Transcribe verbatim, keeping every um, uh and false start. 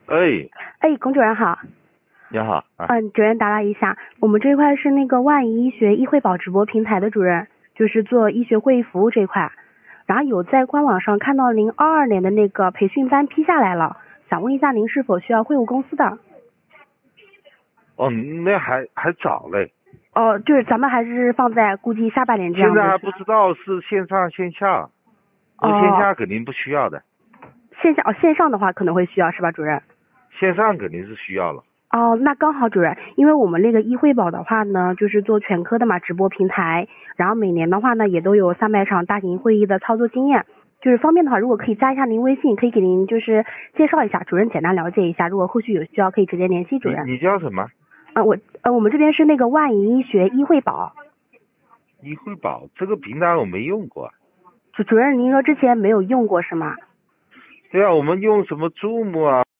哎， 哎，龚主任好。 你好啊。 嗯，主任打扰一下，我们这一块是那个万医医学医惠保直播平台的主任，就是做医学会议服务这一块。然后有在官网上看到您二二年的那个培训班批下来了，想问一下您是否需要会务公司的？ 哦，那还还早嘞。 哦，就是咱们还是放在估计下半年这样子。 现在还不知道是线上线下，我线哦， 下肯定不需要的。 线下哦线上的话可能会需要是吧，主任？ 线上肯定是需要了。 哦，那刚好主任，因为我们那个医惠保的话呢，就是做全科的嘛，直播平台，然后每年的话呢，也都有三百场大型会议的操作经验，就是方便的话，如果可以加一下您微信，可以给您就是介绍一下，主任简单了解一下，如果后续有需要可以直接联系主任。 你你叫什么？ 呃，我呃我们这边是那个万医医学医惠保， 医惠保这个平台我没用过。 主主任您说之前没有用过是吗？ 对啊，我们用什么 Zoom 啊？